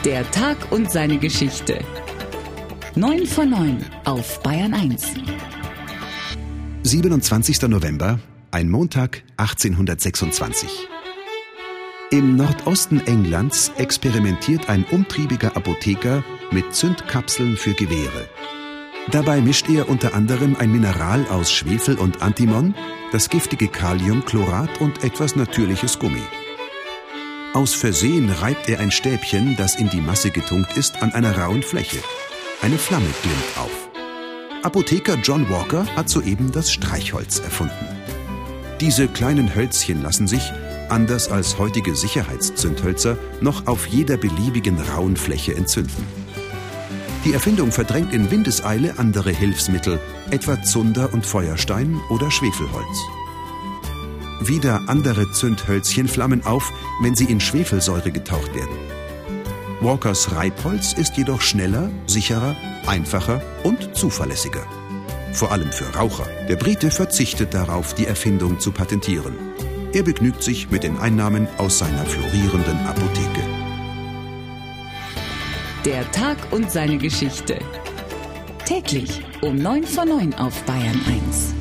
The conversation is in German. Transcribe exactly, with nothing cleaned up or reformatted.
Der Tag und seine Geschichte. neun vor neun auf Bayern eins. siebenundzwanzigster November, ein Montag achtzehnhundertsechsundzwanzig. Im Nordosten Englands experimentiert ein umtriebiger Apotheker mit Zündkapseln für Gewehre. Dabei mischt er unter anderem ein Mineral aus Schwefel und Antimon, das giftige Kaliumchlorat und etwas natürliches Gummi. Aus Versehen reibt er ein Stäbchen, das in die Masse getunkt ist, an einer rauen Fläche. Eine Flamme glimmt auf. Apotheker John Walker hat soeben das Streichholz erfunden. Diese kleinen Hölzchen lassen sich, anders als heutige Sicherheitszündhölzer, noch auf jeder beliebigen rauen Fläche entzünden. Die Erfindung verdrängt in Windeseile andere Hilfsmittel, etwa Zunder und Feuerstein oder Schwefelholz. Wieder andere Zündhölzchen flammen auf, wenn sie in Schwefelsäure getaucht werden. Walkers Reibholz ist jedoch schneller, sicherer, einfacher und zuverlässiger. Vor allem für Raucher. Der Brite verzichtet darauf, die Erfindung zu patentieren. Er begnügt sich mit den Einnahmen aus seiner florierenden Apotheke. Der Tag und seine Geschichte. Täglich um neun vor neun auf Bayern eins.